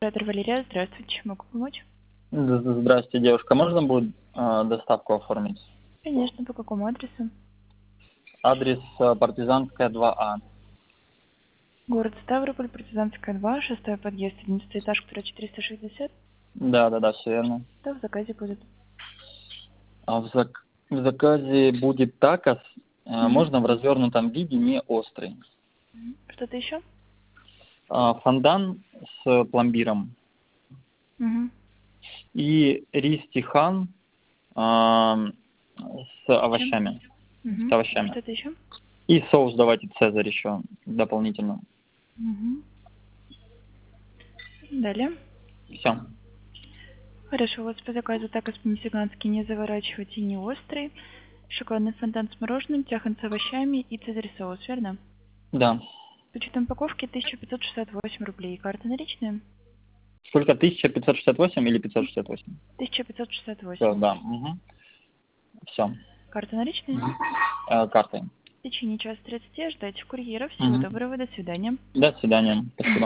Оператор Валерия, здравствуйте, чем могу помочь? Здравствуйте, девушка. Можно будет доставку оформить? Конечно, по какому адресу? Адрес Партизанская, 2А. Город Ставрополь, Партизанская, 2, 6 подъезд, 11 этаж, квартира 460. Да, все верно. Что в заказе будет? В заказе будет такос. Мгм. Можно в развернутом виде, не острый. Что-то еще? Фондан с пломбиром. Угу. И рис тихан с Чем? овощами. С Угу. овощами. Что-то еще? И соус давайте цезарь еще дополнительно. Угу. Далее. Все. Хорошо, вот по заказу такос по-мексикански не заворачивать и не острый. Шоколадный фонтан с мороженым, тяхан с овощами и цезарь соус, верно? Да. С учетом упаковки 1568 рублей. Карта наличная? Сколько? 1568 или 568? 1568. Все, да. Все. Карта наличная? Картой. В течение часа 30 ждайте курьера. Всего Мгм. доброго, до свидания. До свидания. Спасибо.